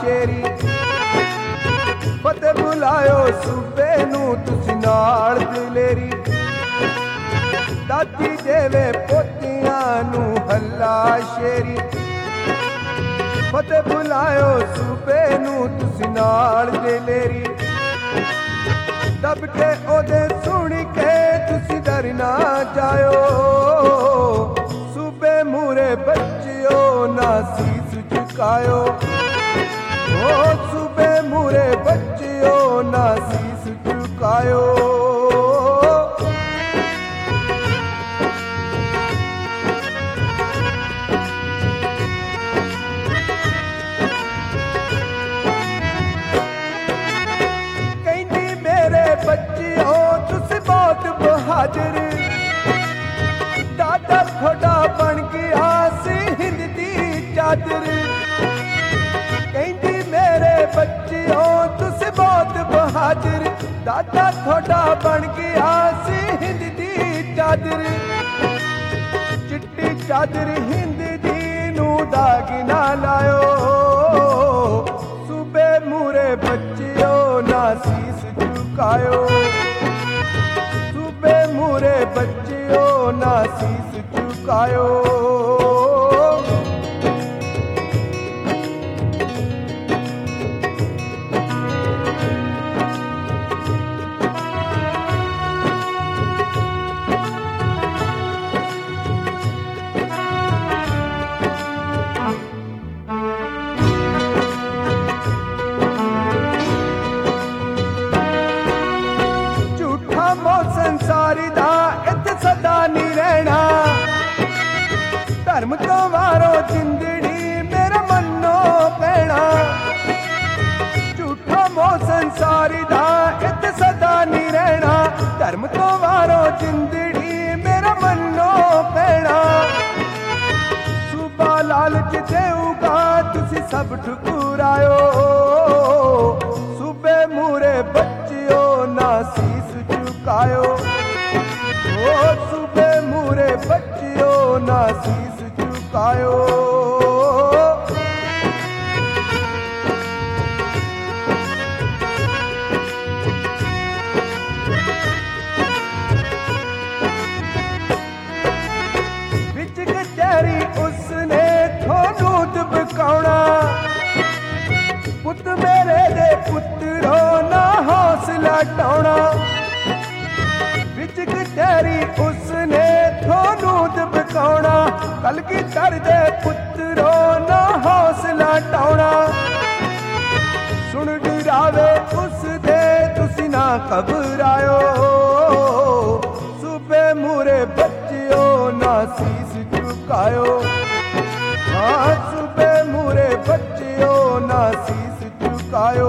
शेरी फतेह बुलायो सूबे नू तुसी नाल दिलेरी दादी देवे पोतियां नू हल्ला शेरी फतेह बुलायो सूबे नू तुसी नाल दिलेरी दब के ओदे सुन के तुसी डर ना जायो सूबे मूरे बच्चियो ना सीस झुकायो ओ सूबे मूरे बच्चियो ना सीस झुकायो कहंदी मेरे बच्चियो तुसी बहुत बहादुर दादा थोड़ा बन गया सी हिंद दी चादर कहंदी मेरे बच्चियों तुसी बहुत बहादुर दादा थोड़ा बन गया सी हिंद दी चादर चिट्टी चादर हिंद दी नू दाग ना लायो सूबे मूरे बच्चियों ना सीस झुकायो सूबे मूरे बच्चियों ना सीस झुकायो संसारी दा इत्थे सदा नहीं रहना धर्म तो वारो जिंदड़ी मेरा मनो पैना झूठा मोह संसारी दा इत्थे सदा नहीं रहना धर्म तो वारो जिंदड़ी मेरा मनो पैना सूबा लालच देऊगा तुसी सब ठुकरायो सूबे मूरे बच्चियो ना सीस झुकायो ओ सूबे मूरे बच्चियो ना सीस झुकायो विच कचहरी उसने थोनू दबकाउणा पुत मेरे दे पुत्रो ना हौसला टाउणा विच कचहरी उसने थोनू दबकाउणा कलगीधर दे पुत्रो ना हौसला टाउणा सुन डरावे उस दे तुसी ना घबरायो सूबे मूरे बच्चियो ना सीस झुकायो हाँ सूबे मूरे बच्चियो ना सीस झुकायो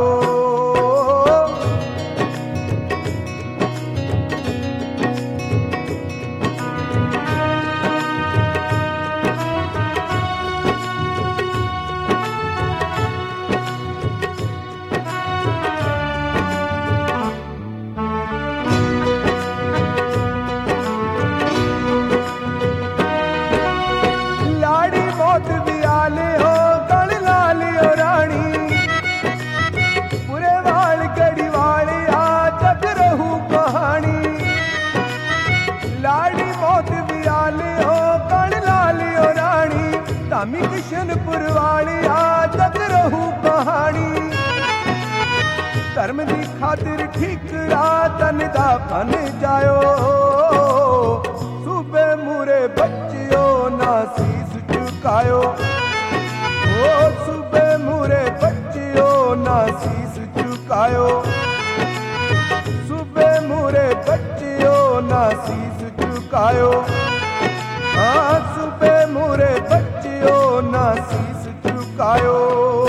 किशनपुर वाली जग रहू कहानी धर्म की खातिर ठीकरा तन दा बन जायो सूबे मूरे बच्चियो ना सीस झुकायो ओ सूबे मूरे बच्चियो ना सीस झुकायो सूबे मूरे बच्चियो ना सीस झुकायो हाँ सूबे मूरे बच्चियो ना सीस झुकायो